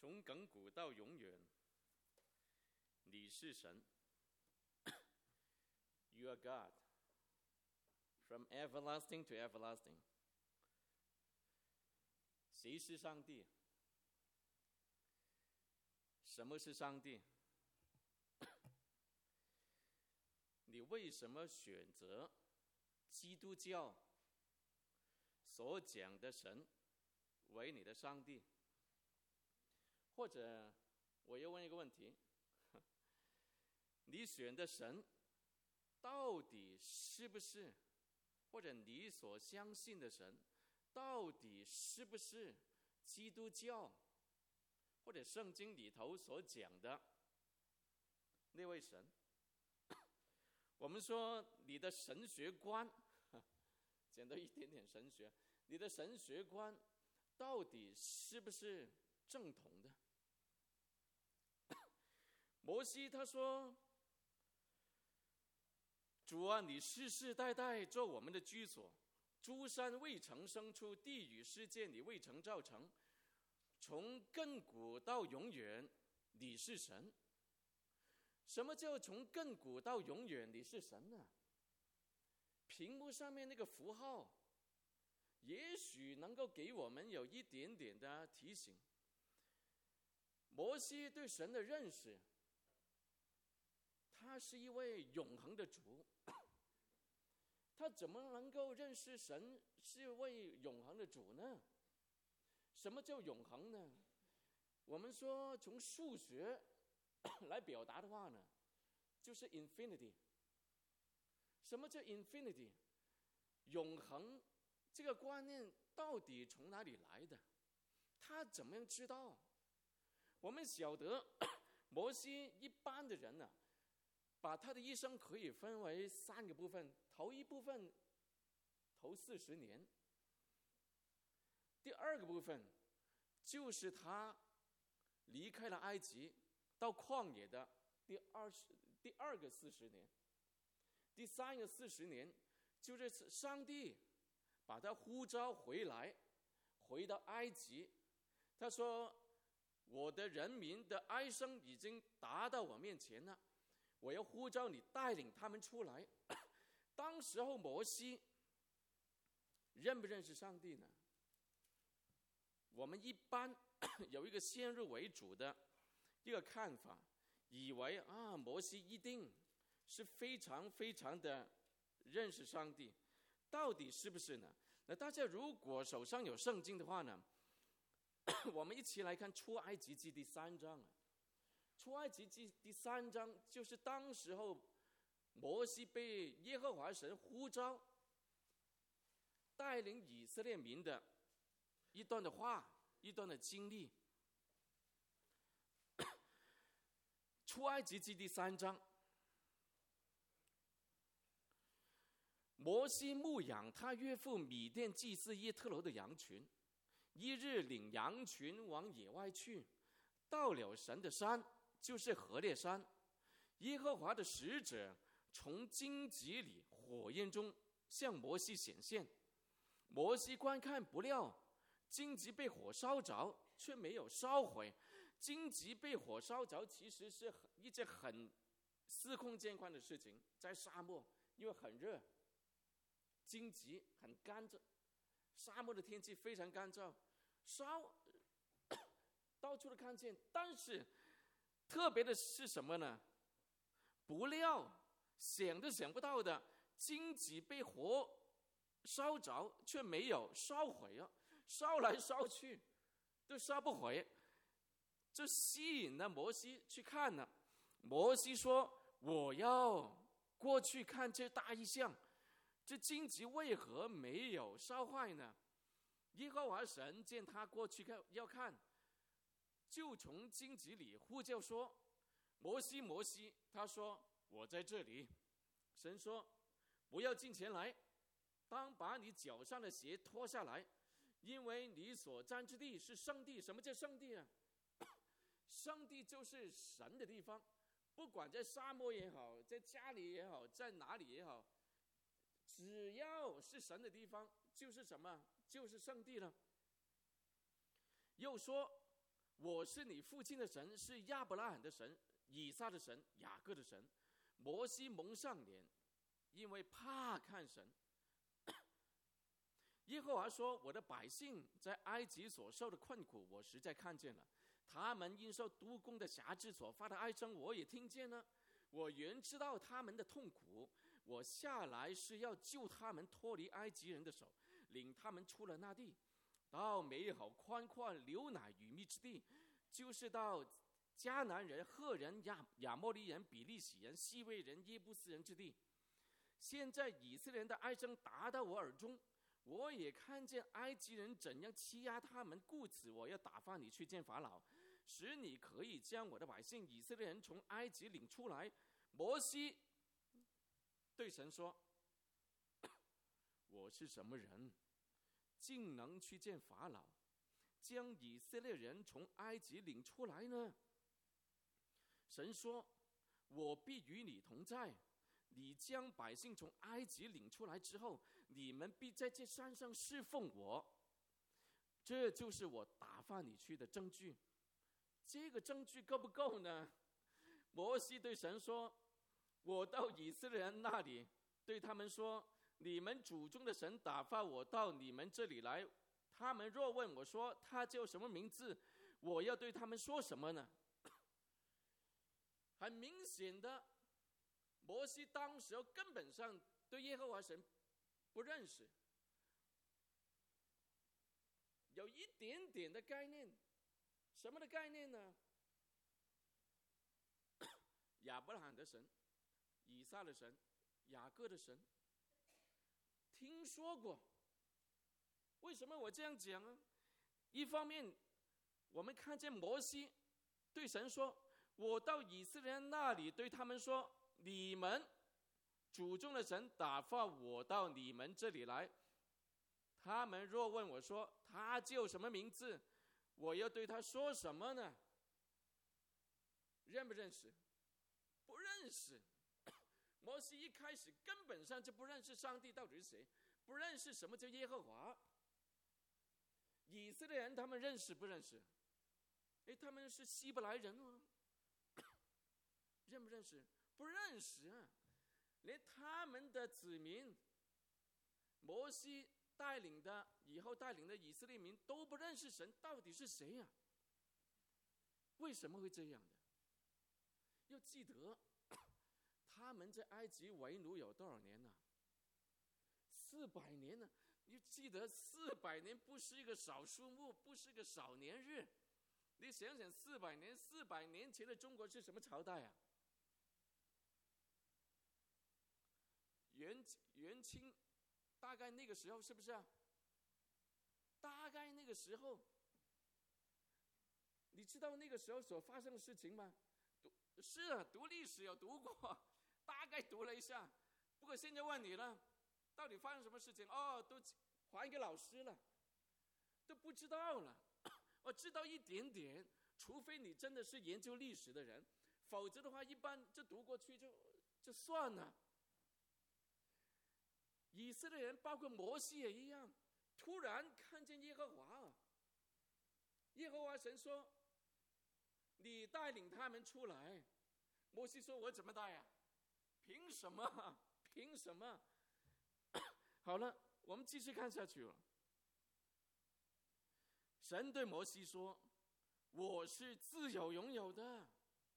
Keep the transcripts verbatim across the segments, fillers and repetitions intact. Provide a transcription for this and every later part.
从亘古到永远，你是神。You are God, from everlasting to everlasting. 谁是上帝？什么是上帝？你为什么选择基督教所讲的神为你的上帝？或者，我又问一个问题：你选的神到底是不是，或者你所相信的神到底是不是基督教或者圣经里头所讲的那位神？我们说你的神学观，讲到一点点神学，你的神学观到底是不是正统的？摩西他说：“主啊，你世世代代做我们的居所，诸山未曾生出，地与世界你未曾造成，从亘古到永远，你是神。”什么叫从亘古到永远你是神呢？屏幕上面那个符号，也许能够给我们有一点点的提醒。摩西对神的认识，他是一位永恒的主，他怎么能够认识神是一位永恒的主呢？什么叫永恒呢？我们说从数学来表达的话呢，就是 infinity。 什么叫 infinity？ 永恒这个观念到底从哪里来的？他怎么样知道？我们晓得摩西一般的人呢、啊，把他的一生可以分为三个部分。头一部分头四十年，第二个部分就是他离开了埃及到旷野的第二十第二个四十年，第三个四十年就是上帝把他呼召回来，回到埃及。他说：“我的人民的哀声已经达到我面前了，我要呼召你带领他们出来。”当时候摩西认不认识上帝呢？我们一般有一个先入为主的一个看法，以为啊，摩西一定是非常非常的认识上帝，到底是不是呢？那大家如果手上有圣经的话呢，我们一起来看出埃及记第三章啊。出埃及记第三章就是当时候摩西被耶和华神呼召带领以色列民的一段的话，一段的经历。出埃及记第三章，摩西牧养他岳父米甸祭司耶特罗的羊群，一日领羊群往野外去，到了神的山，就是何烈山。耶和华的使者从荆棘里火焰中向摩西显现，摩西观看，不料荆棘被火烧着，却没有烧毁。荆棘被火烧着其实是一件很司空见惯的事情，在沙漠因为很热，荆棘很干燥，沙漠的天气非常干燥，烧到处都看见。但是特别的是什么呢？不料想都想不到的，荆棘被火烧着却没有烧毁啊，烧来烧去都烧不毁，这吸引了摩西去看了。摩西说：“我要过去看这大异象，这荆棘为何没有烧坏呢？”耶和华神见他过去看要看，就从荆棘里呼叫说：“摩西，摩西！”他说：“我在这里。”神说：“不要近前来，当把你脚上的鞋脱下来，因为你所站之地是圣地。”什么叫圣地啊？圣地就是神的地方，不管在沙漠也好，在家里也好，在哪里也好，只要是神的地方，就是什么？就是圣地了。又说：“ 我是你父亲的神，是亚伯拉罕的神，以撒的神，雅各的神。摩西蒙上脸，因为怕看神。耶和华说：我的百姓在埃及所受的困苦，我实在看见了；他们因受督工的辖制所发的哀声，我也听见了。我原知道他们的痛苦，我下来是要救他们脱离埃及人的手，领他们出了那地，到美好宽阔流奶与蜜之地，就是到迦南人、赫人、亚亚摩利人、比利洗人、西魏人、耶布斯人之地。现在以色列人的哀声达到我耳中，我也看见埃及人怎样欺压他们，故此我要打发你去见法老，使你可以将我的百姓以色列人从埃及领出来。摩西对神说：我是什么人，竟能去见法老，将以色列人从埃及领出来呢？神说：我必与你同在，你将百姓从埃及领出来之后，你们必在这山上侍奉我，这就是我打发你去的证据。这个证据够不够呢？摩西对神说：我到以色列人那里，对他们说，你们祖宗的神打发我到你们这里来，他们若问我说他叫什么名字，我要对他们说什么呢？很明显的，摩西当时根本上对耶和华神不认识，有一点点的概念。什么的概念呢？亚伯拉罕的神，以撒的神，雅各的神，听说过。为什么我这样讲呢？一方面我们看见摩西对神说，我到以色列人那里，对他们说，你们祖宗的神打发我到你们这里来，他们若问我说他叫什么名字，我要对他说什么呢？认不认识？不认识。摩西一开始根本上就不认识上帝到底是谁，不认识什么叫耶和华。以色列人他们认识不认识？哎，他们是希伯来人哦，认不认识？不认识啊。连他们的子民，摩西带领的以后带领的以色列民都不认识神到底是谁呀、啊？为什么会这样的？要记得，他们在埃及为奴有多少年呢、啊？四百年呢。你记得四百年不是一个少数目，不是一个少年日。你想想，四百年，四百年前的中国是什么朝代啊？元元清，大概那个时候是不是啊？大概那个时候，你知道那个时候所发生的事情吗？是啊，读历史有读过，大概读了一下。不过现在问你了，到底发生什么事情？哦，都还给老师了，都不知道了。我知道一点点，除非你真的是研究历史的人，否则的话，一般就读过去就就算了。以色列人，包括摩西也一样，突然看见耶和华，耶和华神说：“你带领他们出来。”摩西说：“我怎么带呀、啊？凭什么？凭什么？”好了，我们继续看下去了。神对摩西说：“我是自有永有的。”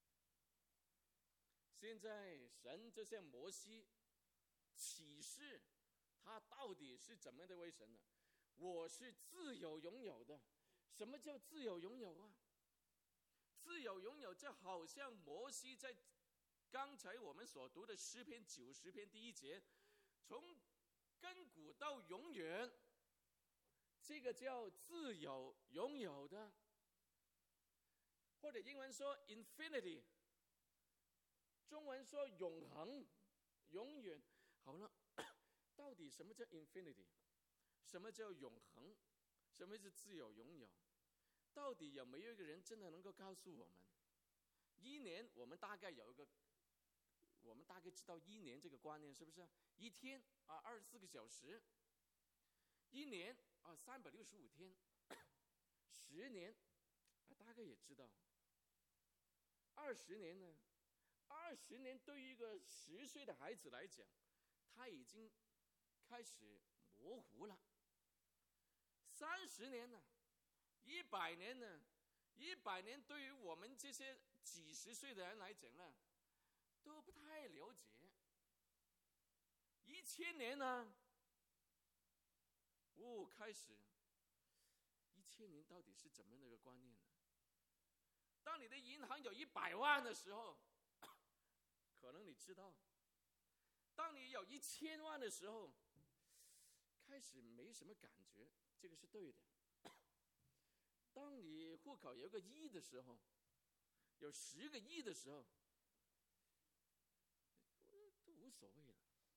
现在神就向摩西启示，他到底是怎么样的为神呢？我是自有永有的。什么叫自有永有啊？自有永有，这好像摩西在刚才我们所读的诗篇九十篇第一节，从亘古到永远，这个叫自有永有的，或者英文说 infinity， 中文说永恒、永远。好了，到底什么叫 infinity？ 什么叫永恒？什么是自有永有？到底有没有一个人真的能够告诉我们？一年我们大概有一个，我们大概知道一年这个观念是不是？一天啊，二十四个小时；一年啊，三百六十五天；十年啊，大概也知道，二十年呢，二十年对于一个十岁的孩子来讲，他已经开始模糊了。三十年呢，一百年呢，一百年对于我们这些几十岁的人来讲呢，都不太了解。一千年呢，哦，开始，一千年到底是怎么样的一个观念呢？当你的银行有一百万的时候，可能你知道；当你有一千万的时候，开始没什么感觉，这个是对的。当你户口有个亿的时候，有十个亿的时候，都无所谓了。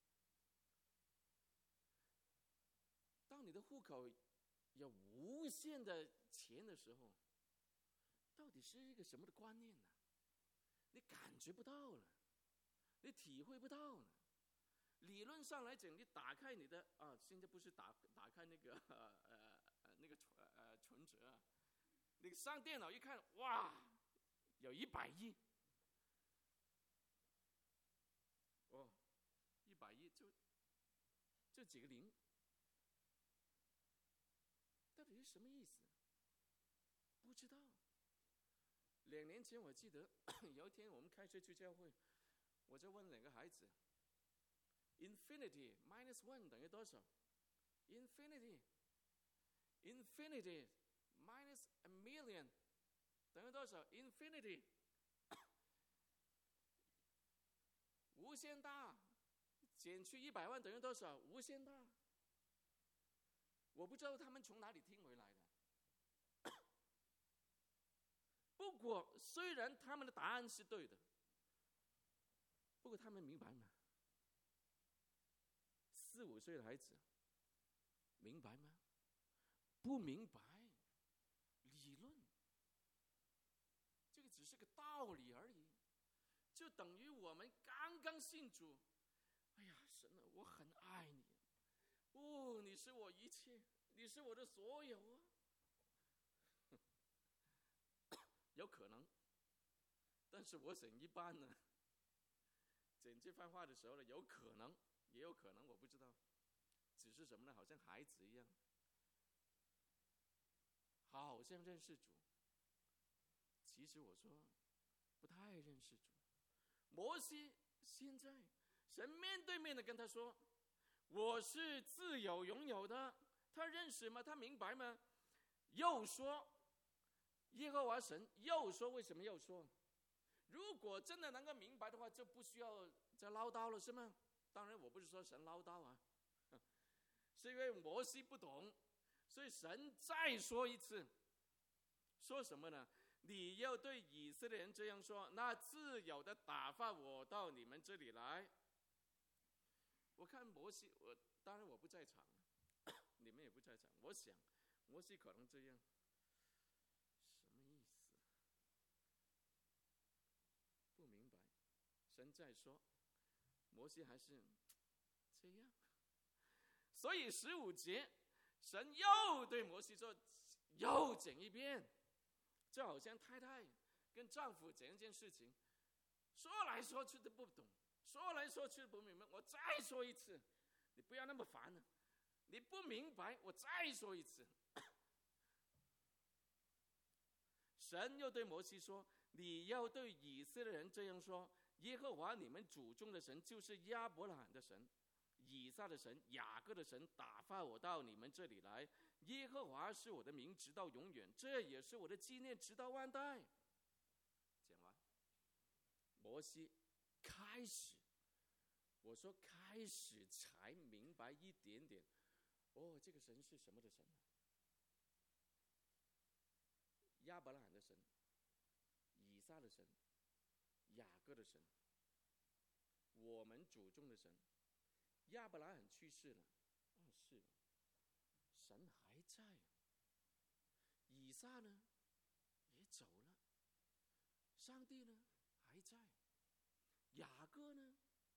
当你的户口有无限的钱的时候，到底是一个什么的观念呢？你感觉不到了，你体会不到了。理论上来讲，你打开你的啊，现在不是打打开那个呃呃那个存呃存折啊，你上电脑一看，哇，有一百亿，哦，一百亿就就几个零，到底是什么意思？不知道。两年前我记得有一天我们开车去教会，我就问两个孩子 ：Infinity minus one 等于多少 ？Infinity Infinity minus a million 等于多少 ？Infinity 无限大减去一百万等于多少？无限大。我不知道他们从哪里听回来的。不过，虽然他们的答案是对的，不过他们明白吗？四五岁的孩子明白吗？不明白。理论，这个只是个道理而已，就等于我们刚刚信主。哎呀，神啊，我很爱你，哦，你是我一切，你是我的所有啊。有可能，但是我想一般呢，讲这番话的时候呢，有可能，也有可能，我不知道，只是什么呢？好像孩子一样，好像认识主，其实我说不太认识主。摩西现在神面对面的跟他说：“我是自有拥有的。”他认识吗？他明白吗？又说。耶和华神又说：“为什么又说？如果真的能够明白的话，就不需要再唠叨了，是吗？”当然，我不是说神唠叨啊，是因为摩西不懂，所以神再说一次，说什么呢？你要对以色列人这样说：那自有的打发我到你们这里来。我看摩西，我当然我不在场，你们也不在场。我想摩西可能这样。神在说，摩西还是这样，所以十五节，神又对摩西说，又讲一遍，就好像太太跟丈夫讲一件事情，说来说去都不懂，说来说去都不明白，我再说一次，你不要那么烦了，你不明白，我再说一次。神又对摩西说，你要对以色列人这样说，耶和华你们祖宗的神就是亚伯拉罕的神，以撒的神，雅各的神，打发我到你们这里来。耶和华是我的名，直到永远，这也是我的纪念，直到万代。讲完，摩西开始，我说开始才明白一点点，哦，这个神是什么的神呢？亚伯拉罕的神，以撒的神，雅各的神，我们祖宗的神。亚伯拉罕去世了，哦，是，神还在。以撒呢，也走了，上帝呢还在。雅各呢，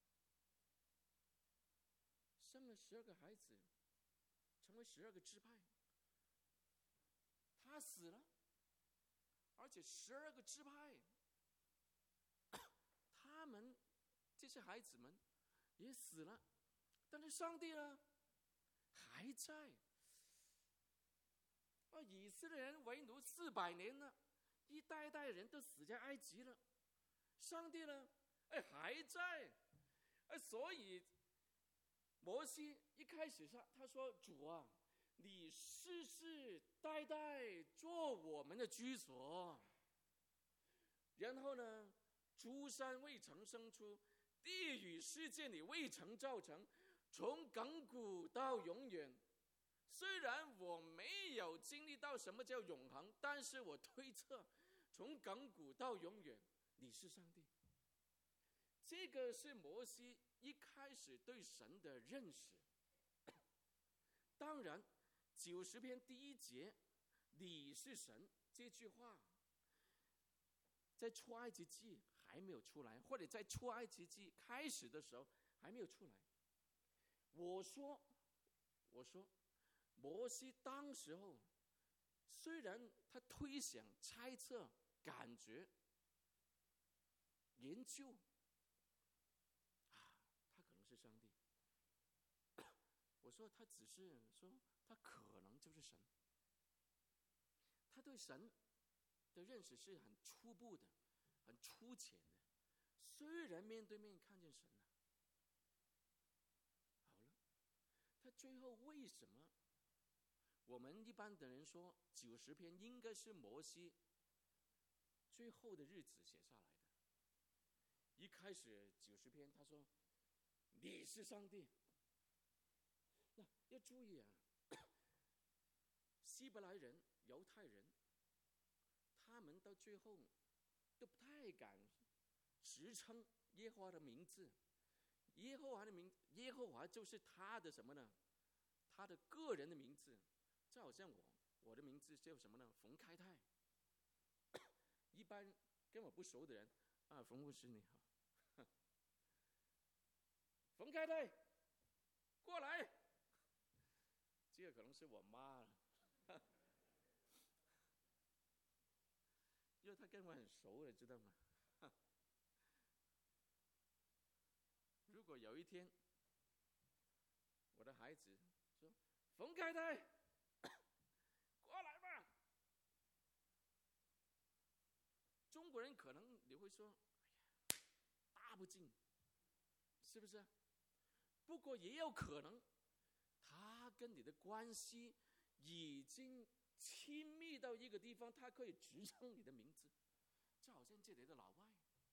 生了十二个孩子，成为十二个支派，他死了， 而且十二个支派，他们这些孩子们也死了，但是上帝呢还在。啊，以色列人为奴四百年了，一代代人都死在埃及了，上帝呢，哎还在，哎，所以摩西一开始他他说主啊，你世世代代做我们的居所。然后呢，诸山未曾生出，地与世界你未曾造成，从亘古到永远。虽然我没有经历到什么叫永恒，但是我推测从亘古到永远你是上帝。这个是摩西一开始对神的认识。当然九十篇第一节你是神这句话在出埃及记还没有出来，或者在出埃及记开始的时候还没有出来。我说我说摩西当时候虽然他推想猜测感觉研究啊，他可能是上帝，我说他只是说他可能就是神，他对神的认识是很初步的，很粗浅的，虽然面对面看见神了。好了，他最后为什么我们一般的人说九十篇应该是摩西最后的日子写下来的？一开始九十篇他说你是上帝，那要注意啊，希伯来人犹太人他们到最后都不太敢直称耶和华的名字，耶和华的名耶和华就是他的什么呢？他的个人的名字。就好像我我的名字叫什么呢？冯开泰。一般跟我不熟的人啊，冯牧师你好，冯开泰过来，这个可能是我妈了，因为他跟我很熟了，知道吗？如果有一天我的孩子说冯开泰过来吧，中国人可能你会说哎呀大不敬，是不是？不过也有可能他跟你的关系已经亲密到一个地方，他可以直称你的名字，就好像这里的老外，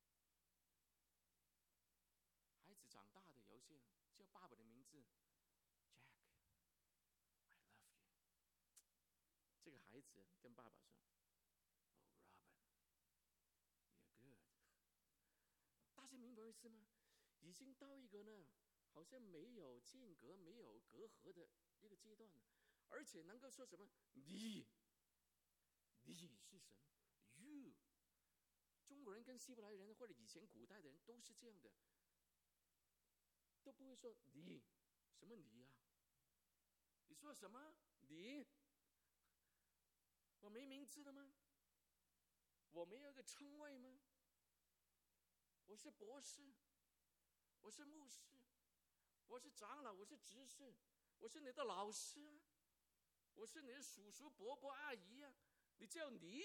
孩子长大的有些叫爸爸的名字 Jack I love you， 这个孩子跟爸爸说 Oh Robin you're good， 大家明白意思吗？已经到一个呢好像没有间隔没有隔阂的一个阶段了，而且能够说什么你你是神 you， 中国人跟希伯来人或者以前古代的人都是这样的，都不会说你什么你啊，你说什么你？我没名字的吗？我没有一个称谓吗？我是博士，我是牧师，我是长老，我是执事，我是你的老师啊，我是你的叔叔伯伯阿姨啊，你叫你？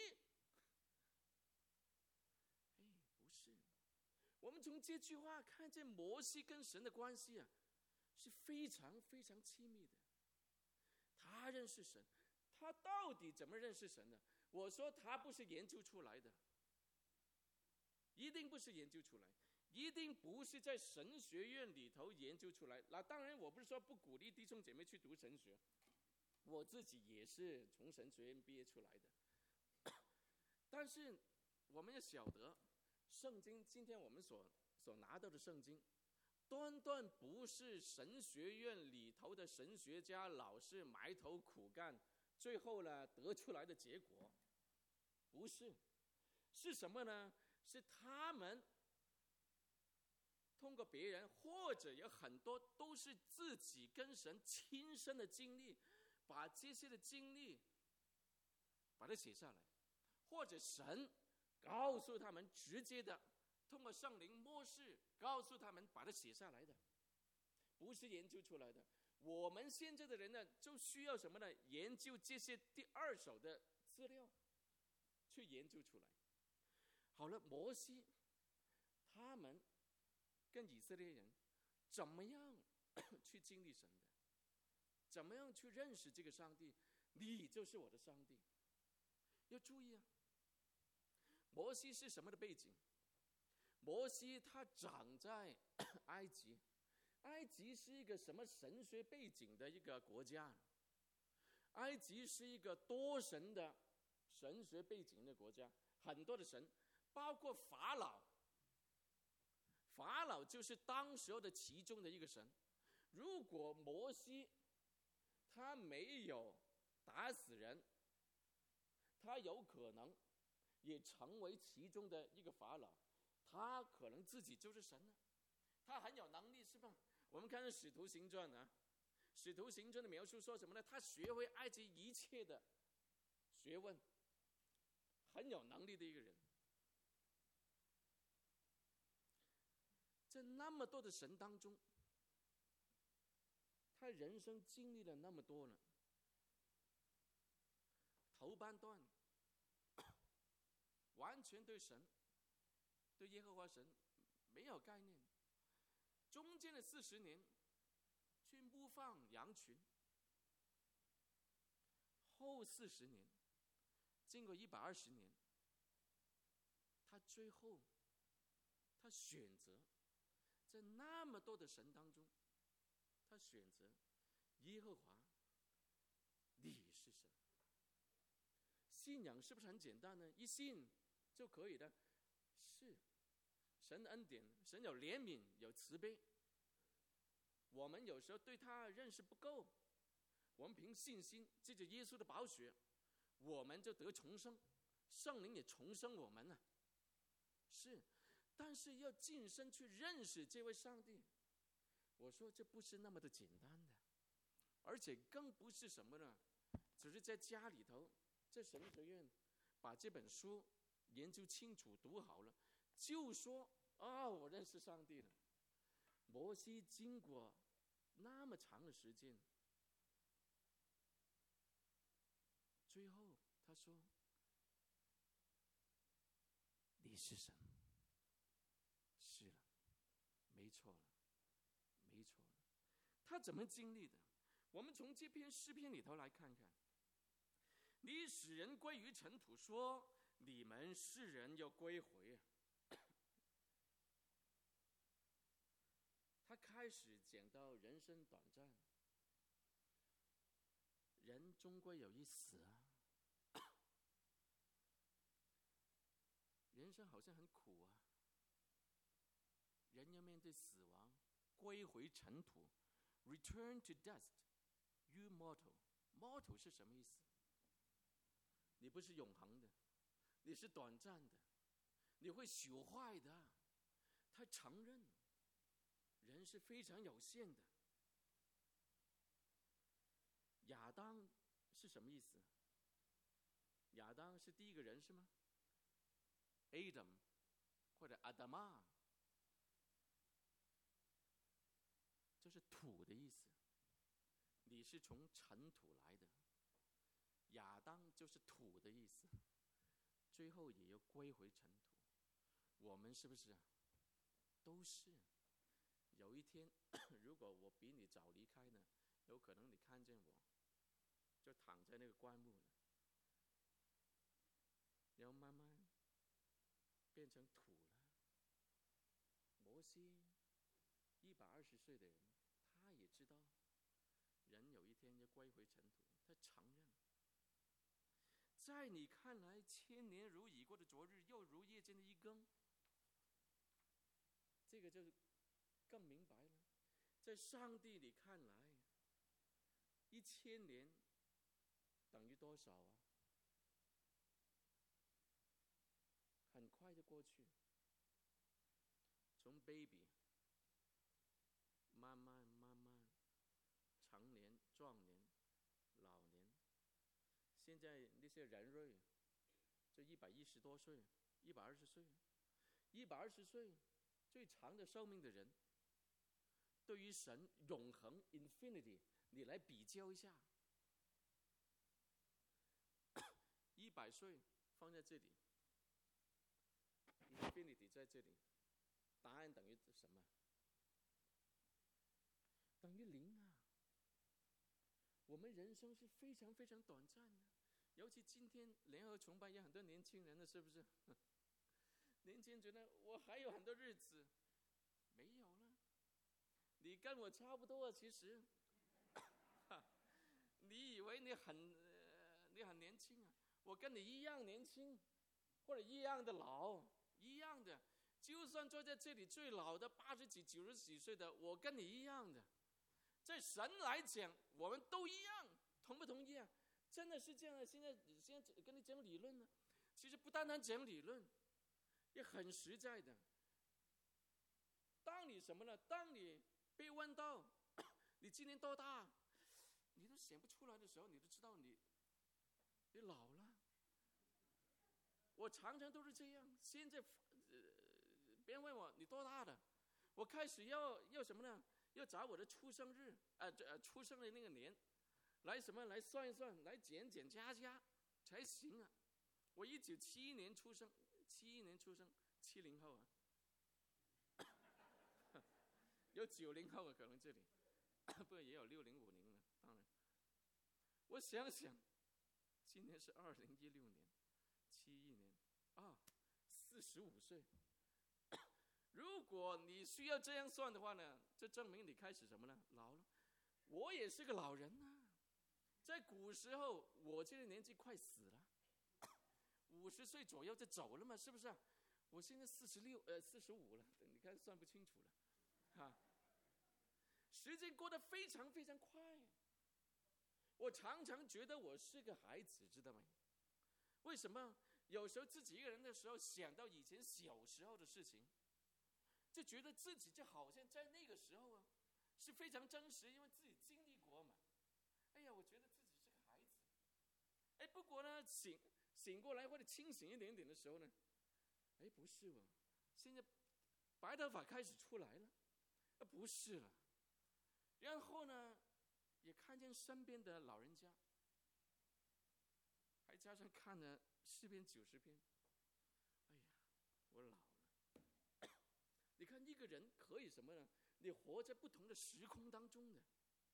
哎，不是。我们从这句话看见摩西跟神的关系啊，是非常非常亲密的。他认识神，他到底怎么认识神呢？我说他不是研究出来的，一定不是研究出来，一定不是在神学院里头研究出来。那当然，我不是说不鼓励弟兄姐妹去读神学，我自己也是从神学院毕业出来的。但是我们要晓得，圣经今天我们所所拿到的圣经，端端不是神学院里头的神学家老师埋头苦干，最后呢得出来的结果，不是，是什么呢？是他们通过别人，或者有很多都是自己跟神亲身的经历，把这些的经历把它写下来， 或者神告诉他们，直接的通过圣灵默示告诉他们，把它写下来的，不是研究出来的。我们现在的人呢，就需要什么呢？研究这些第二手的资料，去研究出来。好了，摩西他们跟以色列人怎么样去经历神的？怎么样去认识这个上帝？你就是我的上帝。要注意啊，摩西是什么的背景？摩西他长在埃及，埃及是一个什么神学背景的一个国家？埃及是一个多神的神学背景的国家，很多的神，包括法老。法老就是当时候的其中的一个神。如果摩西他没有打死人，他有可能也成为其中的一个法老，他可能自己就是神了，他很有能力，是吧？我们看《使徒行传》啊，《使徒行传》的描述说什么呢？他学会埃及一切的学问，很有能力的一个人。在那么多的神当中，他人生经历了那么多呢，头半段完全对神、对耶和华神没有概念，中间的四十年去牧放羊群，后四十年经过一百二十年，他最后他选择在那么多的神当中，他选择耶和华，你是神。信仰是不是很简单呢？一信就可以的。是，神的恩典，神有怜悯，有慈悲。我们有时候对他认识不够，我们凭信心借着耶稣的宝血，我们就得重生，圣灵也重生我们了。是，但是要近身去认识这位上帝，我说这不是那么的简单的，而且更不是什么呢？只是在家里头，在神学院把这本书研究清楚、读好了，就说啊，我认识上帝了。摩西经过那么长的时间，最后他说：“你是神。”是了，没错了，没错了。他怎么经历的？我们从这篇诗篇里头来看看。你使人归于尘土，说你们世人要归回。他开始讲到人生短暂，人终归有一死啊。人生好像很苦啊，人要面对死亡，归回尘土 ，return to dust, you mortal. mortal 是什么意思？你不是永恒的，你是短暂的，你会朽坏的。他承认人是非常有限的。亚当是什么意思？亚当是第一个人是吗？ Adam 或者阿达玛，这是土的意思。你是从尘土来的，亚当就是土的意思，最后也要归回尘土。我们是不是啊？都是。有一天，如果我比你早离开呢，有可能你看见我，就躺在那个棺木了，然后慢慢变成土了。摩西一百二十岁的人，他也知道人有一天要归回尘土，他承认。在你看来，千年如已过的昨日，又如夜间的一更，这个就更明白了。在上帝里看来，一千年等于多少啊？很快就过去。从 baby 慢慢慢慢成年、壮年、老年，现在那些人瑞就一百一十多岁，一百二十岁，一百二十岁最长的寿命的人，对于神永恒 infinity， 你来比较一下，一百岁放在这里 ，infinity 在这里，答案等于什么？等于零啊！我们人生是非常非常短暂的，尤其今天联合崇拜也很多年轻人了，是不是？年轻人觉得我还有很多日子，没有了。你跟我差不多，其实，你以为你很、呃、你很年轻啊？我跟你一样年轻，或者一样的老，一样的。就算坐在这里最老的八十几、九十几岁的，我跟你一样的。在神来讲，我们都一样，同不同意啊？真的是这样的。现在现在跟你讲理论呢，其实不单单讲理论，也很实在的。当你什么呢？当你被问到你今年多大，你都想不出来的时候，你都知道你你老了。我常常都是这样。现在、呃、别人问我你多大的，我开始要要什么呢？要找我的出生日，呃，呃出生的那个年，来什么来算一算，来减减加加才行啊！我一九七一年出生，七一年出生，七零后啊，有九零后啊，可能这里，不过也有六零五零了。当然，我想想，今年是二零一六年，七一年啊，四十五岁。如果你需要这样算的话呢，这证明你开始什么呢？老了。我也是个老人啊，在古时候，我这个年纪快死了，五十岁左右就走了嘛，是不是、啊？我现在四十六，呃，四十五了，你看算不清楚了，哈。时间过得非常非常快，我常常觉得我是个孩子，知道没？为什么？有时候自己一个人的时候，想到以前小时候的事情。就觉得自己就好像在那个时候啊，是非常真实，因为自己经历过嘛。哎呀，我觉得自己是个孩子。哎，不过呢，醒醒过来或者清醒一点点的时候呢，哎，不是哦，现在白头发开始出来了，啊，不是了。然后呢，也看见身边的老人家，还加上看了诗篇九十篇，哎呀，我老了。你看一个人可以什么呢？你活在不同的时空当中的，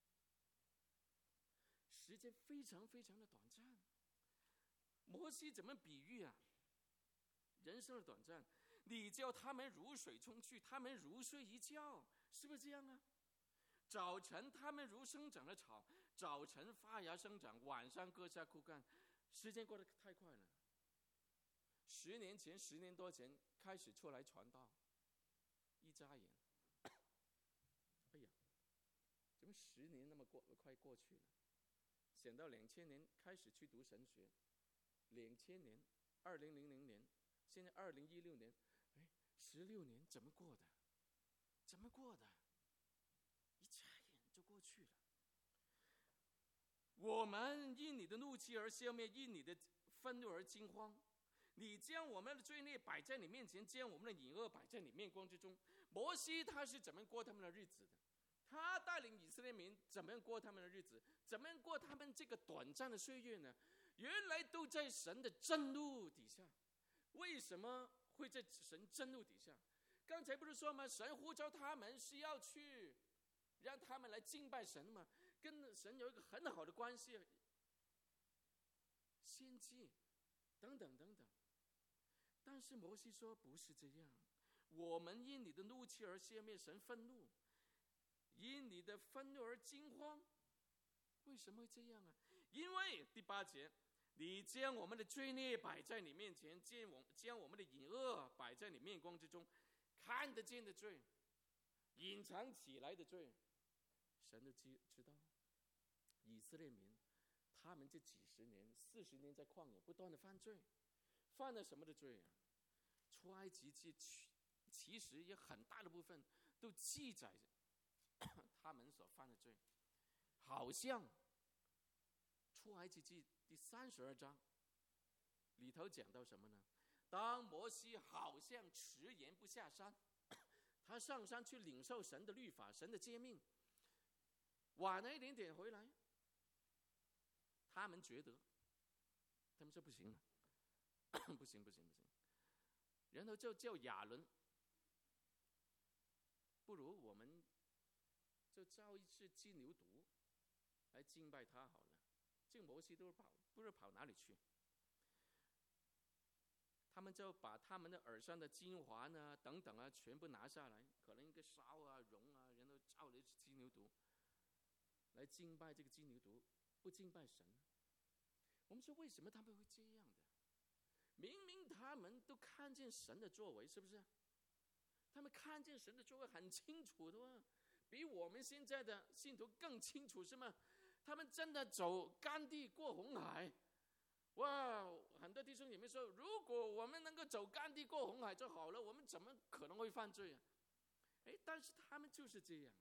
时间非常非常的短暂。摩西怎么比喻啊？人生的短暂，你叫他们如水冲去，他们如睡一觉，是不是这样啊？早晨他们如生长的草，早晨发芽生长，晚上割下枯干。时间过得太快了。十年前，十年多前开始出来传道。一眨眼，哎呀，怎么十年那么过快过去了？想到两千年开始去读神学，两千年，二零零零年，现在二零一六年，哎，十六年怎么过的？怎么过的？一眨眼就过去了。我们因你的怒气而消灭，因你的愤怒而惊慌。你将我们的罪孽摆在你面前，将我们的隐恶摆在你面光之中。摩西他是怎么过他们的日子的？他带领以色列民怎么样过他们的日子？怎么样过他们这个短暂的岁月呢？原来都在神的震怒底下。为什么会在神震怒底下？刚才不是说吗？神呼召他们是要去让他们来敬拜神吗？跟神有一个很好的关系，献祭等等等等。但是摩西说不是这样，我们因你的怒气而消灭，神愤怒，因你的愤怒而惊慌。为什么会这样啊？因为第八节，你将我们的罪孽摆在你面前，将我们的隐恶摆在你面光之中，看得见的罪，隐藏起来的罪，神都知道。以色列民他们这几十年四十年在旷野不断的犯罪，犯了什么的罪啊？出埃及记其实也很大的部分都记载他们所犯的罪，好像出埃及记第三十二章里头讲到什么呢？当摩西好像迟延不下山，他上山去领受神的律法、神的诫命，晚了一点点回来，他们觉得，他们说不行了，不行不行不行，然后就叫亚伦，不如我们就造一只金牛犊来敬拜他好了。这个摩西都跑，不知道跑哪里去。他们就把他们的耳上的金环啊等等啊全部拿下来，可能一个烧啊熔啊，然后造了一只金牛犊来敬拜这个金牛犊，不敬拜神。我们说为什么他们会这样的？明明他们都看见神的作为，是不是？他们看见神的作为很清楚的啊，比我们现在的信徒更清楚，是吗？他们真的走干地过红海。哇，很多弟兄姐妹说，如果我们能够走干地过红海就好了，我们怎么可能会犯罪啊？哎，但是他们就是这样，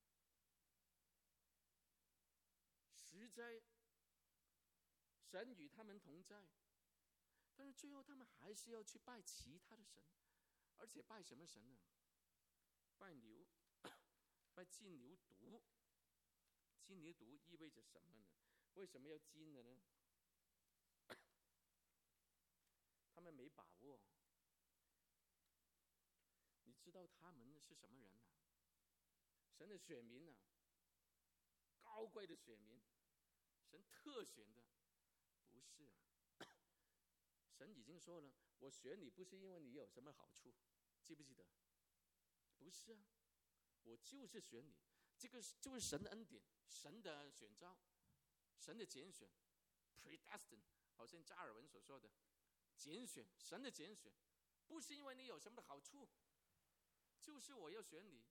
实在神与他们同在，但是最后他们还是要去拜其他的神，而且拜什么神呢？拜牛，拜金牛犊。金牛犊意味着什么呢？为什么要金的呢？他们没把握。你知道他们是什么人啊？神的选民啊，高贵的选民，神特选的，不是啊。神已经说了，我选你不是因为你有什么好处，记不记得？不是啊，我就是选你，这个就是神的恩典，神的选召，神的拣选 ，predestined， 好像加尔文所说的。拣选，神的拣选，不是因为你有什么好处，就是我要选你。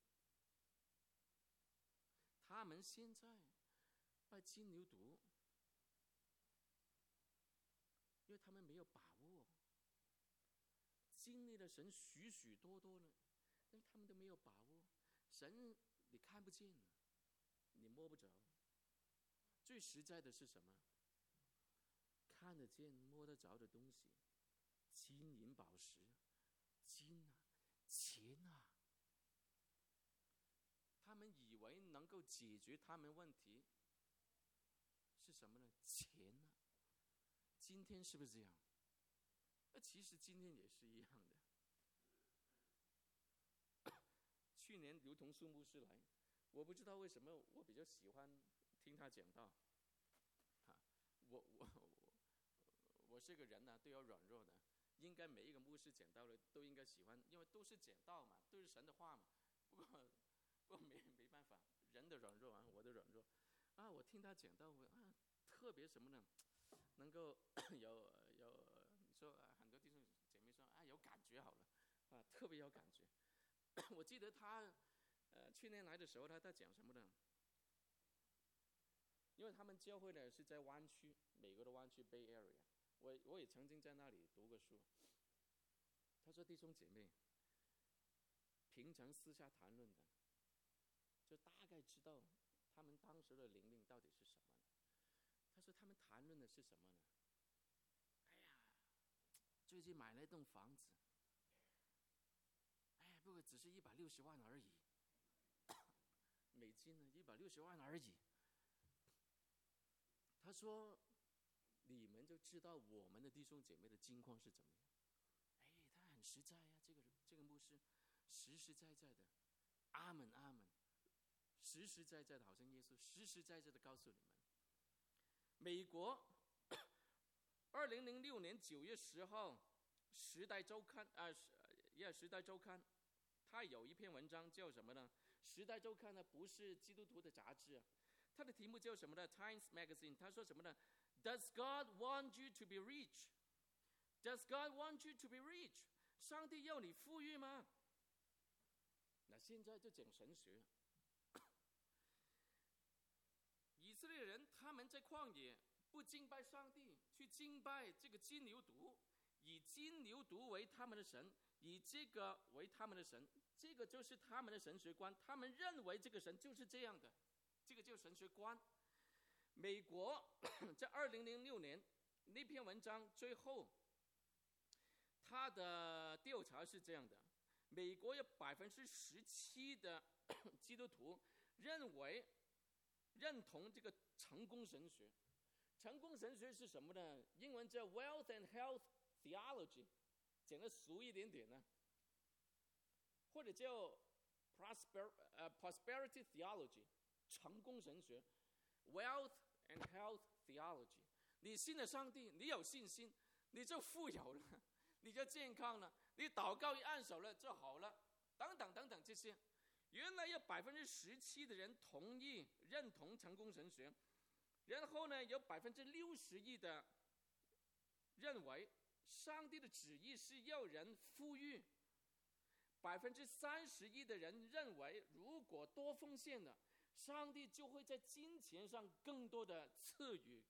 他们现在拜金牛犊，因为他们没有把握，经历了神许许多多了，但是他们都没有把握。神你看不见，你摸不着。最实在的是什么？看得见、摸得着的东西。金银宝石，金啊，钱啊，他们以为能够解决他们问题是什么呢？钱啊，今天是不是这样？那其实今天也是一样的。去年刘同苏牧师来，我不知道为什么我比较喜欢听他讲道。啊，我我我我是个人呢、啊，都要软弱的。应该每一个牧师讲道的都应该喜欢，因为都是讲道嘛，都是神的话嘛。不过，不过没没办法，人的软弱啊，我的软弱啊。我听他讲道，我啊特别什么呢？能够有有你说、啊、很多弟兄姐妹说啊有感觉好了啊，特别有感觉。我记得他呃去年来的时候，他在讲什么呢？因为他们教会呢是在湾区，美国的湾区 Bay Area。我我也曾经在那里读过书。他说弟兄姐妹，平常私下谈论的，就大概知道他们当时的灵命到底是什么了。他说他们谈论的是什么呢？哎呀，最近买了一栋房子，哎呀，不过只是一百六十万而已，美金呢，一百六十万而已。他说。你们就知道我们的弟兄姐妹的境况是怎么样。哎，他很实在呀、啊，这个这个牧师实实在在的，阿门阿门，实实在在的，好像耶稣实实在在的告诉你们。美国二零零六年九月十号，《时代周刊》啊，也《时代周刊》，它有一篇文章叫什么呢？《时代周刊》呢不是基督徒的杂志啊，它的题目叫什么呢 ？Times Magazine， 他说什么呢？Does God want you to be rich? Does God want you to be rich? 上帝要你富裕吗？那现在就讲神学。以色列人他们在旷野不敬拜上帝，去敬拜这个金牛犊，以金牛犊为他们的神，以这个为他们的神，这个就是他们的神学观。他们认为这个神就是这样的，这个就是神学观。美国在二零零六年那篇文章最后他的调查是这样的：美国有百分之十七的基督徒认为认同这个成功神学。成功神学是什么呢？英文叫 Wealth and Health Theology， 讲的俗一点点呢，或者叫 Prosper 呃 Prosperity Theology， 成功神学 Wealth and Health Theology。你信了上帝，你有信心，你就富有了，你就健康了，你祷告一按手了就好了，等等等等这些。原来有百分之十七的人同意认同成功神学，然后呢，有百分之六十一的认为上帝的旨意是要人富裕，百分之三十一的人认为如果多奉献了，上帝就会在金钱上更多的赐予，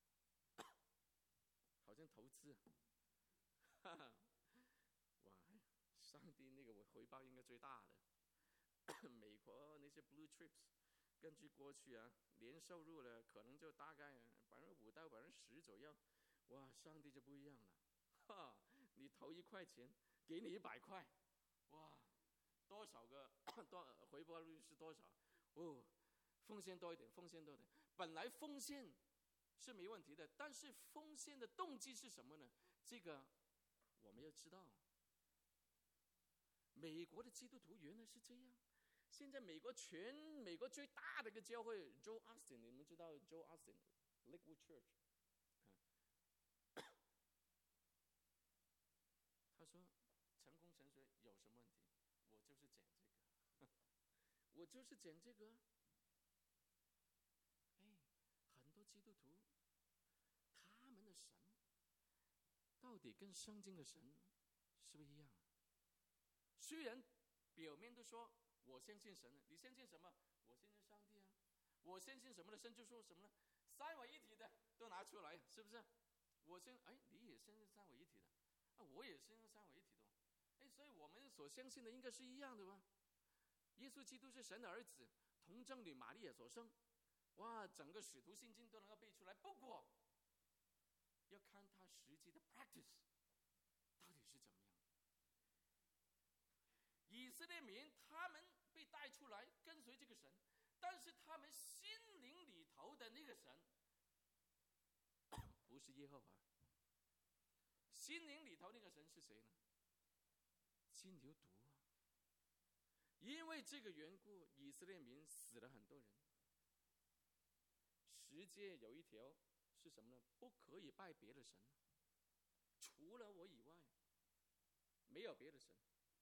好像投资，哈哈，哇，上帝那个回报应该最大的。美国那些 blue chips， 根据过去啊，年收入了可能就大概百分之五到百分之十左右。哇，上帝就不一样了，哈，你投一块钱，给你一百块，哇，多少个多回报率是多少？哦，奉献多一点，奉献多一点。本来奉献是没问题的，但是奉献的动机是什么呢？这个我们要知道。美国的基督徒原来是这样。现在美国全美国最大的一个教会 Joel Austin， 你们知道 Joel Austin Lakewood Church， 他说成功神学有什么问题？我就是讲这个，我就是讲这个。哎，很多基督徒他们的神到底跟圣经的神是不是一样？虽然表面都说我相信神了，你相信什么？我相信上帝啊。我相信什么呢？神就说什么呢？三位一体的都拿出来，是不是？我相哎，你也相信三位一体的啊，我也相信三位一体的。哎，所以我们所相信的应该是一样的吧？耶稣基督是神的儿子，童贞女玛利亚所生。哇，整个使徒信经都能够背出来。不过要看他实际的 practice 到底是怎么样。以色列民他们被带出来跟随这个神，但是他们心灵里头的那个神不是耶和华，心灵里头那个神是谁呢？金牛犊啊！因为这个缘故，以色列民死了很多人。十诫有一条是什么呢？不可以拜别的神，除了我以外，没有别的神。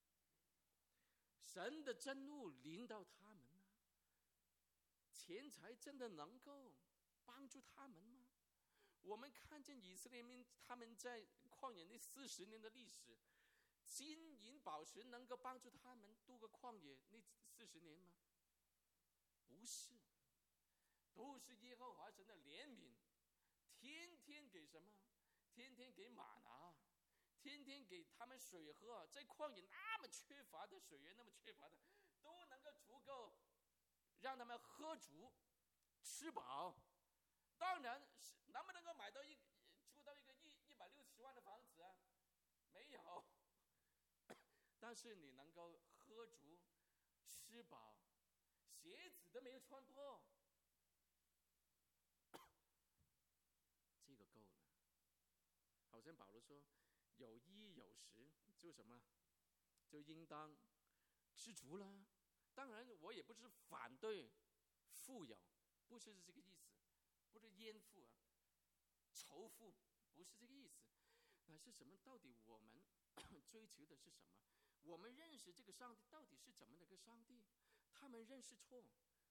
神的真怒临到他们呢，钱财真的能够帮助他们吗？我们看见以色列民他们在旷野那四十年的历史，金银宝石能够帮助他们度过旷野那四十年吗？不是，都是耶和华神的怜悯，天天给什么？天天给玛拿，天天给他们水喝，在旷野那么缺乏的水源，那么缺乏的，都能够足够让他们喝足、吃饱。当然，能不能够买到一住到一个一一百六十万的房子啊？没有。但是你能够喝足、吃饱，鞋子都没有穿破，这个够了。好像保罗说，有衣有食，就什么，就应当知足了。当然，我也不是反对富有，不是这个意思，不是淹富啊、仇富，不是这个意思。那是什么？到底我们追求的是什么？我们认识这个上帝到底是怎么的一个上帝？他们认识错，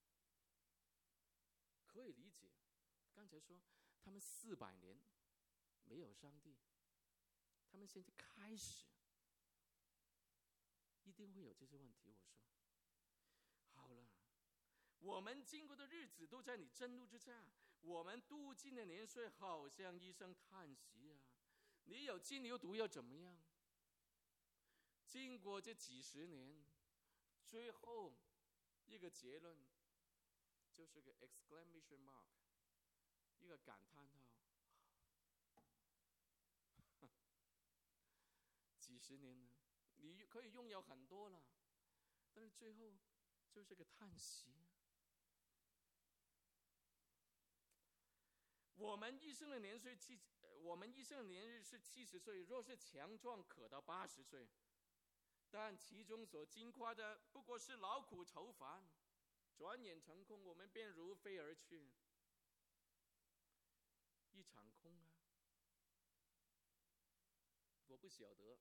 可以理解。刚才说他们四百年没有上帝，他们现在开始一定会有这些问题。我说好了，我们经过的日子都在你震怒之下，我们度尽的年岁好像一声叹息啊！你有金牛犊又怎么样？经过这几十年，最后一个结论就是个 exclamation mark， 一个感叹号。 十年了，你可以拥有很多了，但是最后就是个叹息。我们一生的年岁七，我们一生的年日是七十岁，若是强壮，可到八十岁。但其中所经夸的，不过是劳苦愁烦，转眼成空，我们便如飞而去，一场空啊！我不晓得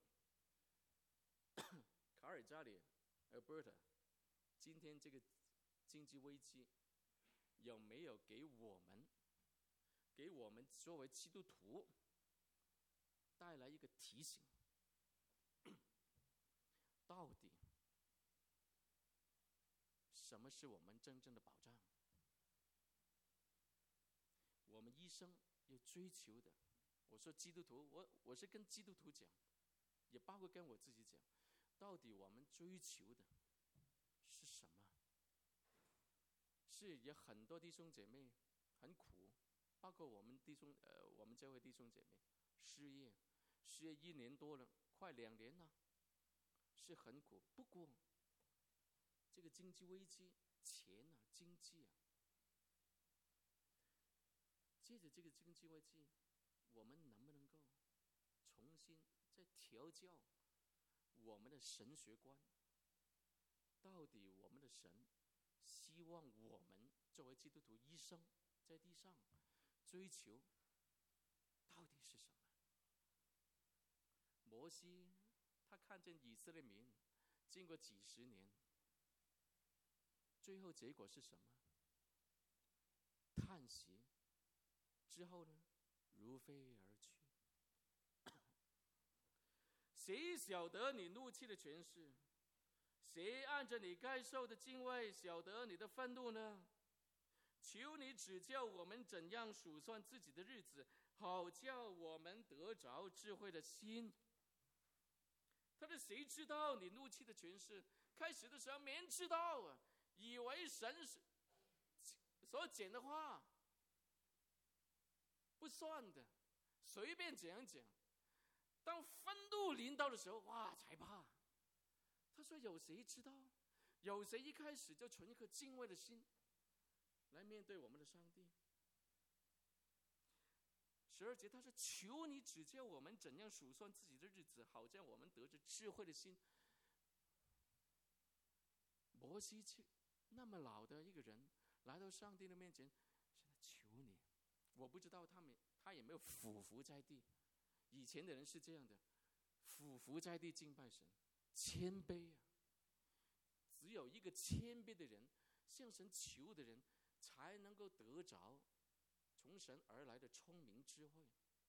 卡尔加里 Alberta 今天这个经济危机有没有给我们给我们作为基督徒带来一个提醒，到底什么是我们真正的保障？我们一生要追求的，我说基督徒，我我是跟基督徒讲，也包括跟我自己讲，到底我们追求的是什么？是有很多弟兄姐妹很苦，包括我们弟兄呃，我们教会弟兄姐妹失业，失业一年多了，快两年了，是很苦。不过这个经济危机，钱啊，经济啊，借着这个经济危机，我们能不能够重新再调教我们的神学观？到底我们的神希望我们作为基督徒一生在地上追求到底是什么？摩西他看见以色列民经过几十年，最后结果是什么？叹息之后呢，如飞而去。谁晓得你怒气的权势？谁按着你该受的敬畏晓得你的愤怒呢？求你指教我们怎样数算自己的日子，好叫我们得着智慧的心。他说：谁知道你怒气的权势？开始的时候没人知道啊，以为神所讲的话不算的，随便讲讲。当愤怒临到的时候，哇，才怕。他说：有谁知道？有谁一开始就存一颗敬畏的心来面对我们的上帝？十二节他说：求你指教我们怎样数算自己的日子，好叫我们得着智慧的心。摩西那么老的一个人来到上帝的面前，现在求你，我不知道他们他有没有俯伏在地。以前的人是这样的，俯伏在地敬拜神，谦卑啊！只有一个谦卑的人，向神求的人，才能够得着从神而来的聪明智慧。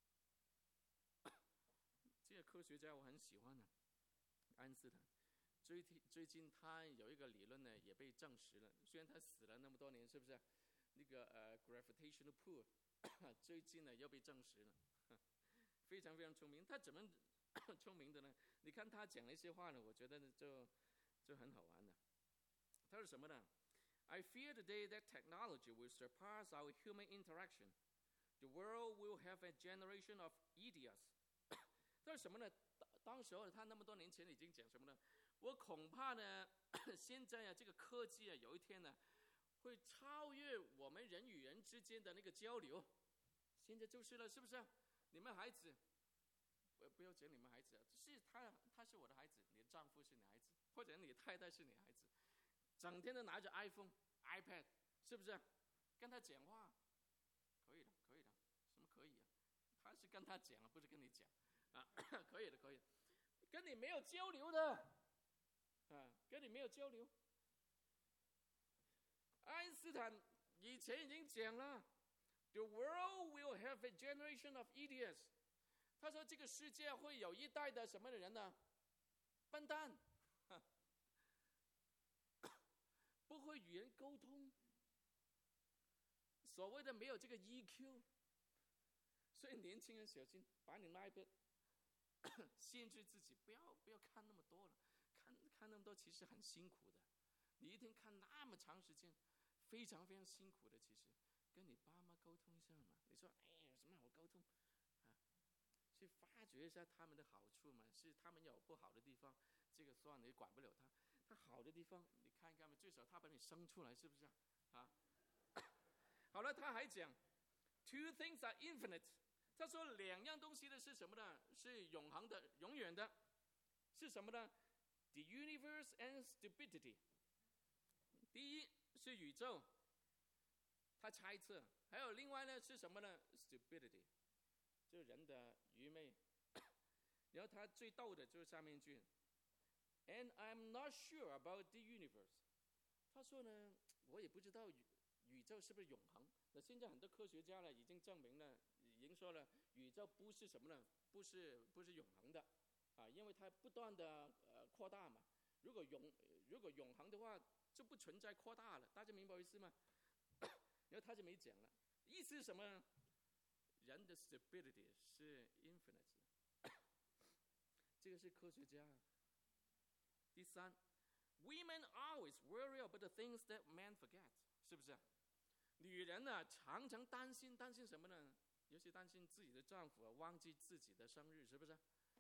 这个科学家我很喜欢的，爱因斯坦。最最近他有一个理论呢，也被证实了。虽然他死了那么多年，是不是？那个呃 gravitational pull， 最近呢又被证实了。非常非常聪明。他怎么聪明的呢？你看他讲了一些话呢，我觉得就就很好玩的。他说什么呢？ I fear the day that technology will surpass our human interaction. The world will have a generation of idiots. 他说什么呢？当时候他那么多年前已经讲什么呢？我恐怕呢，现在啊，这个科技啊，有一天呢，会超越我们人与人之间的那个交流。现在就是了，是不是？你们孩子，不不要讲你们孩子啊，是他，他是我的孩子，你的丈夫是你的孩子，或者你的太太是你的孩子，整天都拿着 iPhone、iPad， 是不是？跟他讲话，可以的，可以的，什么可以啊？他是跟他讲啊，不是跟你讲啊，可以的，可以的，跟你没有交流的，啊，跟你没有交流。爱因斯坦以前已经讲了。The world will have a generation of idiots. 他说这个世界会有一代的什么的人呢？笨蛋，不会与人沟通，所谓的没有这个 E Q。所以年轻人小心，把你的 iPad 限制自己，不要不要看那么多了，看看那么多其实很辛苦的。你一天看那么长时间，非常非常辛苦的，其实。跟你爸妈沟通一下嘛？你说，哎，有什么好沟通啊？ 去发掘一下他们的好处嘛，是他们有不好的地方，这个算了，你管不了他。他好的地方，你看一看嘛，最少他把你生出来，是不是啊？好了，他还讲 ，two things are infinite。他说两样东西的是什么呢？是永恒的、永远的，是什么呢 ？The universe and stupidity。第一是宇宙，他猜测；还有另外呢是什么呢 ？stupidity， 就是人的愚昧。然后他最逗的就是下面一句 ，And I'm not sure about the universe。他说呢，我也不知道宇宇宙是不是永恒。那现在很多科学家呢已经证明了，已经说了，宇宙不是什么呢？不是不是永恒的，啊，因为它不断的呃扩大嘛。如果永如果永恒的话，就不存在扩大了。大家明白我意思吗？然后他就没讲了，意思是什么呢？人的 stability 是 infinite 的，这个是科学家。第三 ，women always worry about the things that men forget， 是不是？女人呢、啊，常常担心，担心什么呢？尤其担心自己的丈夫、啊、忘记自己的生日，是不是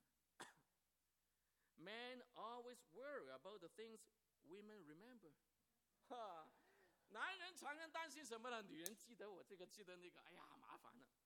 ？Men always worry about the things women remember。哈，男人常常担心什么呢？女人记得我这个，记得那个，哎呀，麻烦了。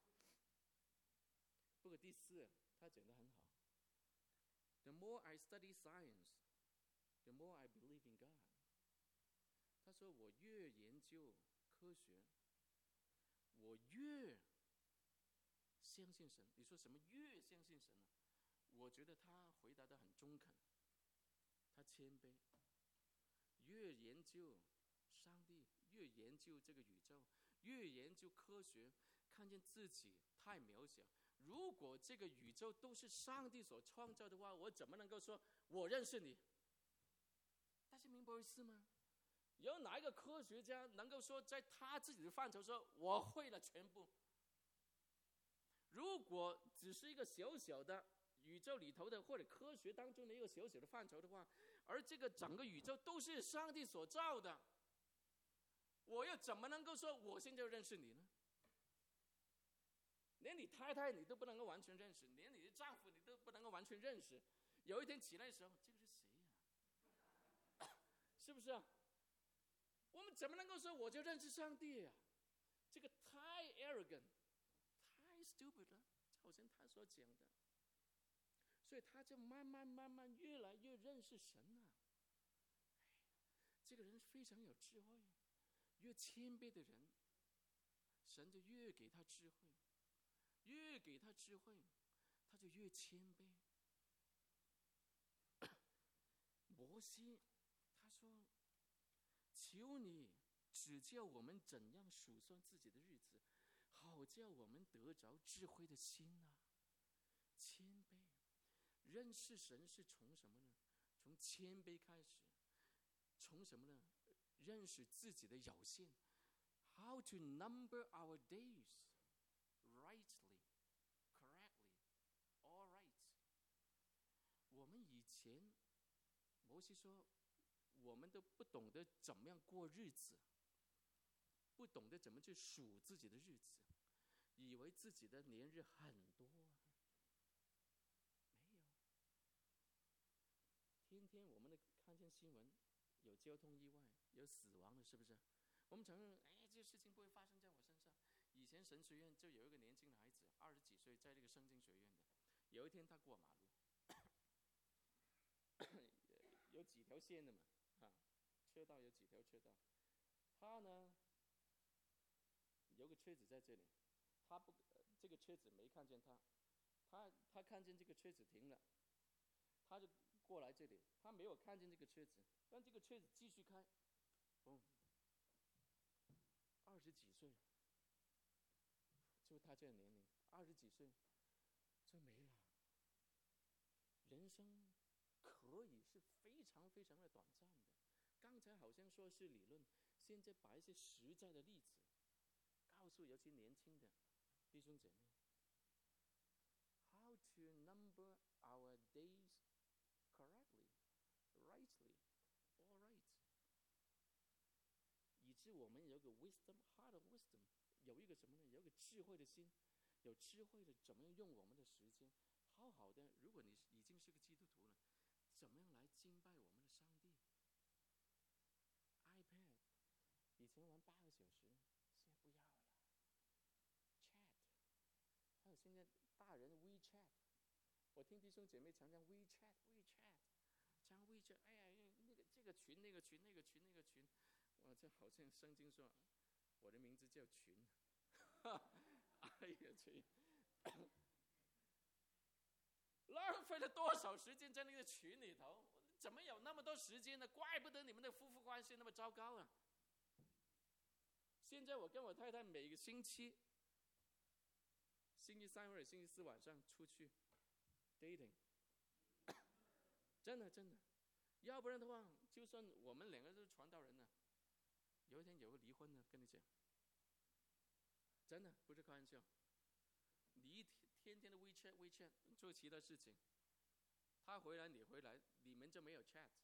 不过第四，他讲得很好。The more I study science, the more I believe in God。他说我越研究科学，我越相信神。你说什么越相信神呢？我觉得他回答得很中肯，他谦卑。越研究上帝，越研究这个宇宙，越研究科学，看见自己太渺小。如果这个宇宙都是上帝所创造的话，我怎么能够说我认识你？大家明白我意思吗？有哪一个科学家能够说在他自己的范畴说我会了全部？如果只是一个小小的宇宙里头的，或者科学当中的一个小小的范畴的话，而这个整个宇宙都是上帝所造的，我又怎么能够说我现在认识你呢？连你太太你都不能够完全认识，连你的丈夫你都不能够完全认识。有一天起来的时候，这个是谁呀、啊？是不是啊？我们怎么能够说我就认识上帝呀、啊？这个太 arrogant， 太 stupid 了，好像他所讲的。所以他就慢慢慢慢越来越认识神啊。这个人非常有智慧，越谦卑的人，神就越给他智慧，越给他智慧，他就越谦卑。摩西他说：“求你指教我们怎样数算自己的日子，好叫我们得着智慧的心啊！”谦卑。认识神是从什么呢？从谦卑开始。从什么呢？认识自己的有限。How to number our days rightly, correctly, all right。我们以前，摩西说，我们都不懂得怎么样过日子，不懂得怎么去数自己的日子，以为自己的年日很多。天天我们的看见新闻，有交通意外，有死亡的，是不是？我们承认，哎，这事情不会发生在我身上。以前神学院就有一个年轻的孩子，二十几岁，在这个圣经学院的。有一天他过马路，有几条线的嘛，啊，车道有几条车道。他呢，有个车子在这里，他不，呃、这个车子没看见他，他他看见这个车子停了，他就过来这里，他没有看见这个车子，但这个车子继续开，嗯，二十几岁，就他这个年龄，二十几岁就没了。人生可以是非常非常的短暂的。刚才好像说是理论，现在把一些实在的例子告诉尤其年轻的弟兄姐妹 ，How to number our days correctly, rightly, all right。以致我们有个 wisdom, heart of wisdom， 有一个什么呢？有一个智慧的心， 有智慧的怎么样用我们的时间，好好的。如果你已经是个基督徒了，怎么样来敬拜我们的上帝 ？iPad 以前玩八个小时，现在不要了。Chat， 还有现在大人 WeChat， 我听弟兄姐妹常常 WeChat WeChat， 常 WeChat， 哎呀，那个这个群那个群那个群那个群，哇，这好像圣经说我的名字叫群，哎呀群。浪费了多少时间在那个群里头？怎么有那么多时间呢？怪不得你们的夫妇关系那么糟糕啊！现在我跟我太太每个星期，星期三或者星期四晚上出去 dating， 真的真的，要不然的话，就算我们两个都是传道人呢，有一天也会离婚的，跟你讲，真的不是开玩笑。你一天天的 WeChat WeChat 做其他事情，他回来你回来，你们就没有 chat。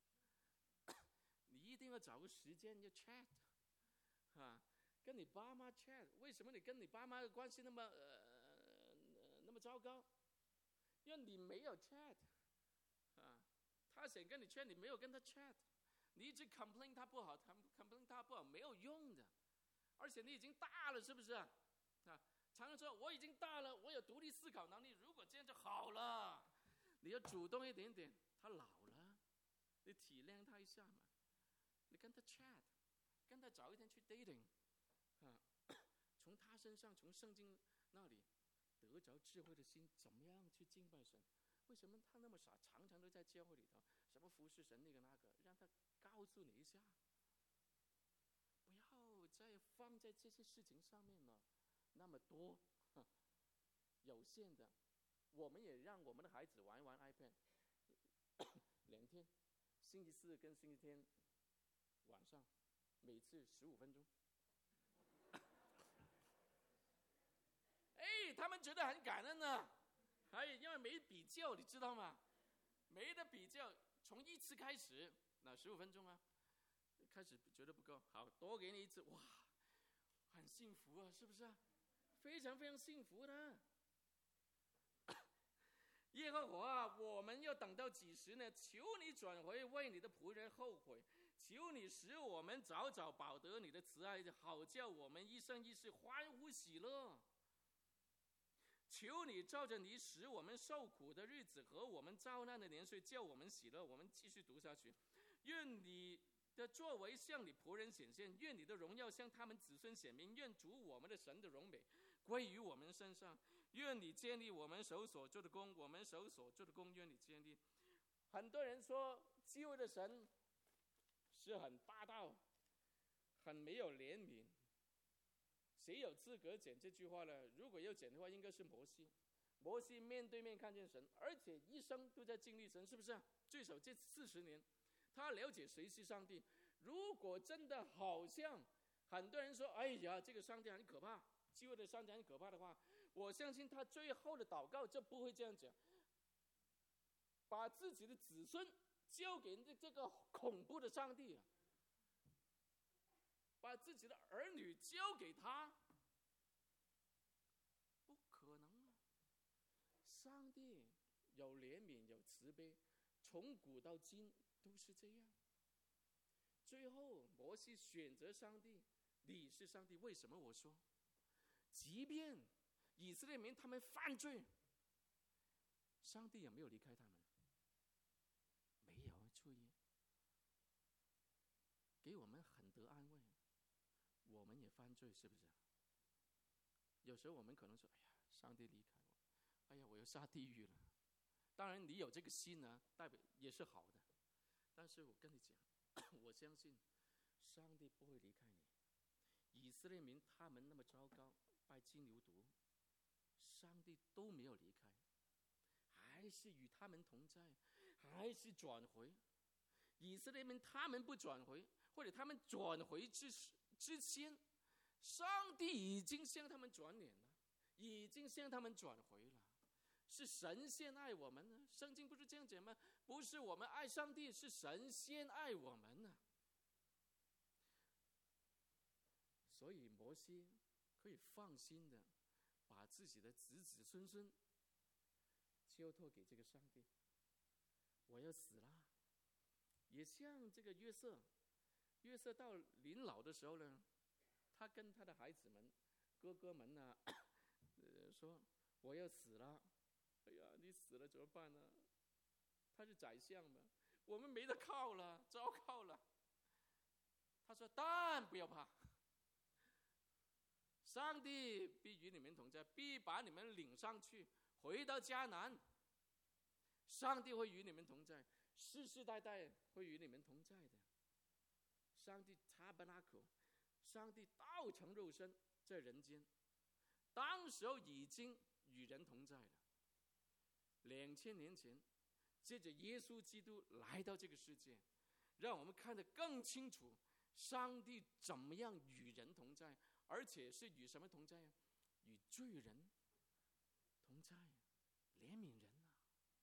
你一定要找个时间要 chat， 啊，跟你爸妈 chat。为什么你跟你爸妈的关系那么呃那么糟糕？因为你没有 chat， 啊，他想跟你 chat， 你没有跟他 chat， 你一直 complain 他不好 ，complain 他不好没有用的，而且你已经大了，是不是啊？啊。常常说我已经大了，我有独立思考能力，如果这样就好了。你要主动一点点，他老了，你体谅他一下嘛。你跟他 chat， 跟他找一天去 dating， 啊，从他身上，从圣经那里得着智慧的心，怎么样去敬拜神？为什么他那么傻，常常都在教会里头，什么服侍神那个那个，让他告诉你一下，不要再放在这些事情上面了。那么多有限的，我们也让我们的孩子玩一玩 iPad， 两天，星期四跟星期天晚上，每次十五分钟。哎，他们觉得很感恩呢，哎，因为没比较，你知道吗？没得比较，从一次开始，那十五分钟啊，开始觉得不够，好，多给你一次，哇，很幸福啊，是不是啊？非常非常幸福的。耶和华，我们要等到几时呢？求你转回，为你的仆人后悔。求你使我们早早饱得你的慈爱，好叫我们一生一世欢呼喜乐。求你照着你使我们受苦的日子和我们遭难的年岁，叫我们喜乐。我们继续读下去。愿你的作为向你仆人显现，愿你的荣耀向他们子孙显明，愿主我们的神的荣美归于我们身上，愿你建立我们手所做的工，我们手所做的工愿你建立。很多人说基督的神是很霸道，很没有怜悯，谁有资格讲这句话呢？如果要讲的话，应该是摩西。摩西面对面看见神，而且一生都在经历神，是不是？最少这四十年，他了解谁是上帝。如果真的好像很多人说，哎呀，这个上帝很可怕，基督的上帝很可怕的话，我相信他最后的祷告就不会这样讲，把自己的子孙交给这个恐怖的上帝，把自己的儿女交给他，不可能啊！上帝有怜悯，有慈悲，从古到今都是这样。最后摩西选择上帝，你是上帝。为什么我说，即便以色列民他们犯罪，上帝也没有离开他们，没有。注意，给我们很得安慰。我们也犯罪，是不是？有时候我们可能说，哎呀，上帝离开我，哎呀，我要下地狱了。当然你有这个心呢，代表也是好的。但是我跟你讲，我相信上帝不会离开你。以色列民他们那么糟糕，拜金牛犊，上帝都没有离开，还是与他们同在，还是转回。以色列民他们不转回，或者他们转回之之前，上帝已经向他们转脸了，已经向他们转回了。是神先爱我们呢？圣经不是这样讲吗？不是我们爱上帝，是神先爱我们呢。所以摩西可以放心的把自己的子子孙孙交托给这个上帝，我要死了。也像这个约瑟，约瑟到临老的时候呢，他跟他的孩子们、哥哥们呢、啊呃，说我要死了。哎呀，你死了怎么办呢？他是宰相嘛，我们没得靠了，糟糕了。他说：“但不要怕，上帝必与你们同在，必把你们领上去，回到迦南。上帝会与你们同在，世世代代会与你们同在的。上帝 tabernacle， 上帝道成肉身在人间，当时候已经与人同在了。两千年前，借着耶稣基督来到这个世界，让我们看得更清楚，上帝怎么样与人同在，而且是与什么同在呀？与罪人同在，怜悯人啊！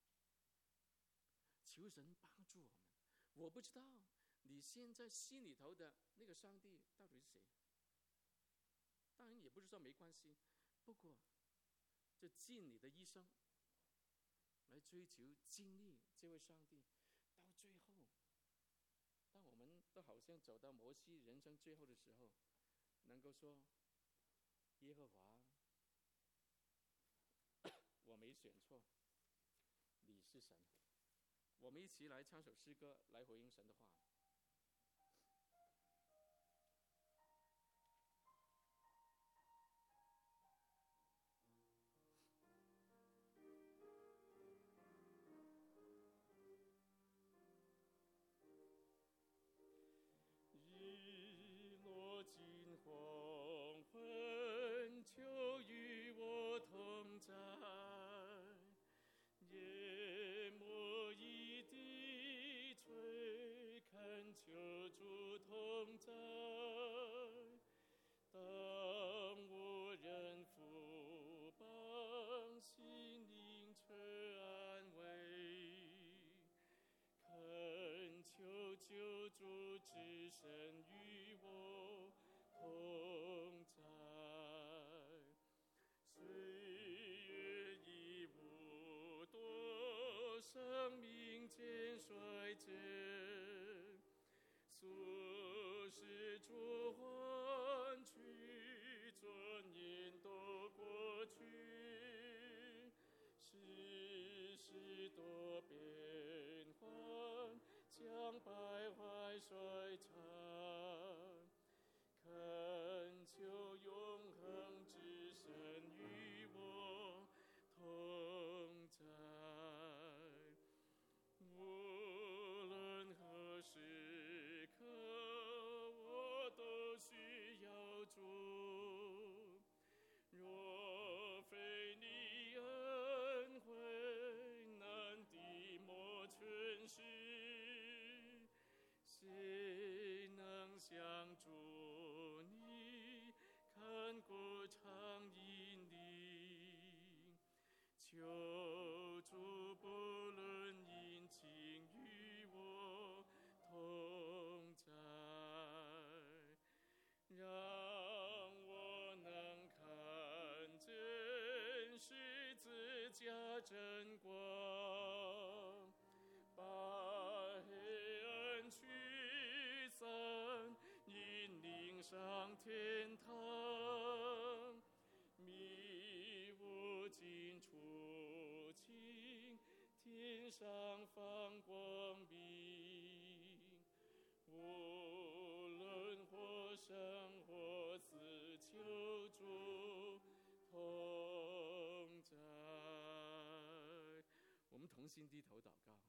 求神帮助我们。我不知道你现在心里头的那个上帝到底是谁？当然也不是说没关系，不过这尽你的一生来追求经历这位上帝，到最后，当我们都好像走到摩西人生最后的时候，能够说耶和华，我没选错，你是神。我们一起来唱首诗歌来回应神的话。日落尽黄昏，求与我同在，夜幕一地垂，恳求主同在。当无人扶帮，心灵却安慰，恳求救主之神与我同在。岁月已无多，生命渐衰减，俗世主换取，尊严都过去，世事多变幻，将败坏衰残，恳求永恒之神与我同在。无论何时刻，我都需要主。若非你恩惠，难抵磨全时，谁能像主你看顾常引领？求主不论阴晴与我同在，让我能看见十字架真光，把黑暗驱散，引领上天堂。迷雾尽除尽，天上放光明。无论或生或死，求主同在。我们同心低头祷告。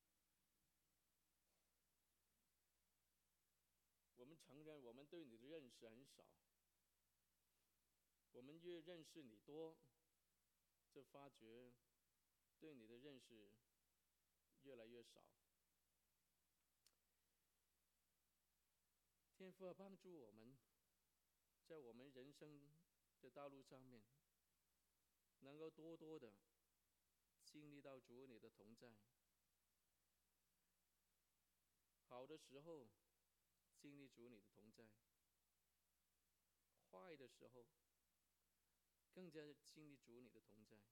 我们承认我们对你的认识很少，我们越认识你多，就发觉对你的认识越来越少。天父啊，帮助我们，在我们人生的道路上面，能够多多的经历到主你的同在。好的时候经历主你的同在，坏的时候更加经历主你的同在。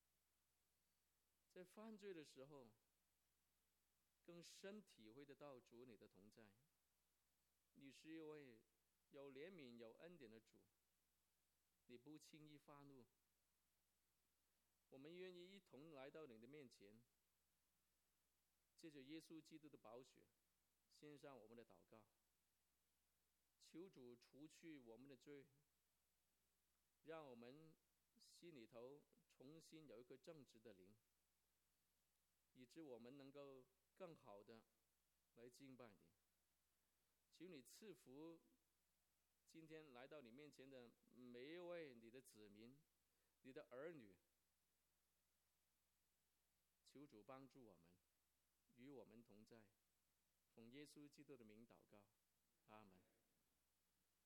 在犯罪的时候，更深体会得到主你的同在。你是一位有怜悯有恩典的主，你不轻易发怒。我们愿意一同来到你的面前，借着耶稣基督的宝血献上我们的祷告，求主除去我们的罪，让我们心里头重新有一颗正直的灵，以致我们能够更好的来敬拜你。求你赐福今天来到你面前的每一位你的子民、你的儿女，求主帮助我们，与我们同在。奉耶稣基督的名祷告，阿们。